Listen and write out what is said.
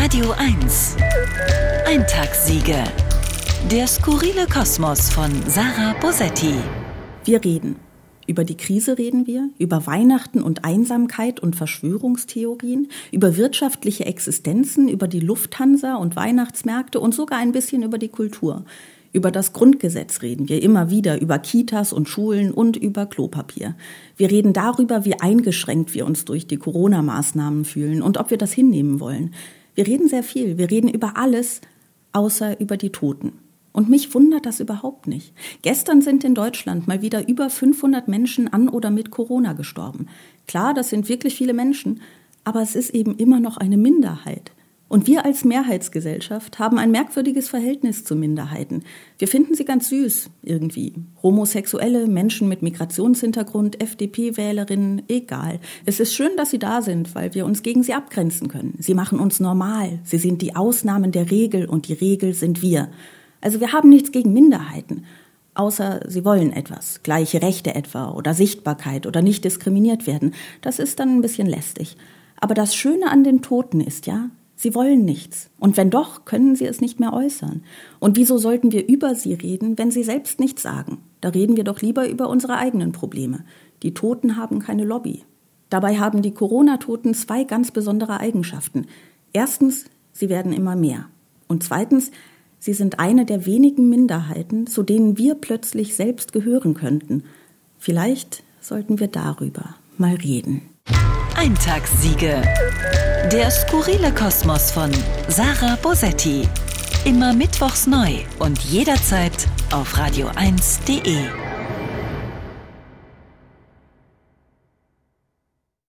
Radio 1. Eintagssiege. Der skurrile Kosmos von Sarah Bosetti. Wir reden. Über die Krise reden wir, über Weihnachten und Einsamkeit und Verschwörungstheorien, über wirtschaftliche Existenzen, über die Lufthansa und Weihnachtsmärkte und sogar ein bisschen über die Kultur. Über das Grundgesetz reden wir immer wieder, über Kitas und Schulen und über Klopapier. Wir reden darüber, wie eingeschränkt wir uns durch die Corona-Maßnahmen fühlen und ob wir das hinnehmen wollen. Wir reden sehr viel, wir reden über alles, außer über die Toten. Und mich wundert das überhaupt nicht. Gestern sind in Deutschland mal wieder über 500 Menschen an oder mit Corona gestorben. Klar, das sind wirklich viele Menschen, aber es ist eben immer noch eine Minderheit. Und wir als Mehrheitsgesellschaft haben ein merkwürdiges Verhältnis zu Minderheiten. Wir finden sie ganz süß, irgendwie. Homosexuelle, Menschen mit Migrationshintergrund, FDP-Wählerinnen, egal. Es ist schön, dass sie da sind, weil wir uns gegen sie abgrenzen können. Sie machen uns normal. Sie sind die Ausnahmen der Regel und die Regel sind wir. Also wir haben nichts gegen Minderheiten, außer sie wollen etwas, gleiche Rechte etwa oder Sichtbarkeit oder nicht diskriminiert werden. Das ist dann ein bisschen lästig. Aber das Schöne an den Toten ist ja, sie wollen nichts. Und wenn doch, können sie es nicht mehr äußern. Und wieso sollten wir über sie reden, wenn sie selbst nichts sagen? Da reden wir doch lieber über unsere eigenen Probleme. Die Toten haben keine Lobby. Dabei haben die Corona-Toten zwei ganz besondere Eigenschaften. Erstens, sie werden immer mehr. Und zweitens, sie sind eine der wenigen Minderheiten, zu denen wir plötzlich selbst gehören könnten. Vielleicht sollten wir darüber mal reden. Eintagssiege. Der skurrile Kosmos von Sarah Bosetti. Immer mittwochs neu und jederzeit auf radio1.de.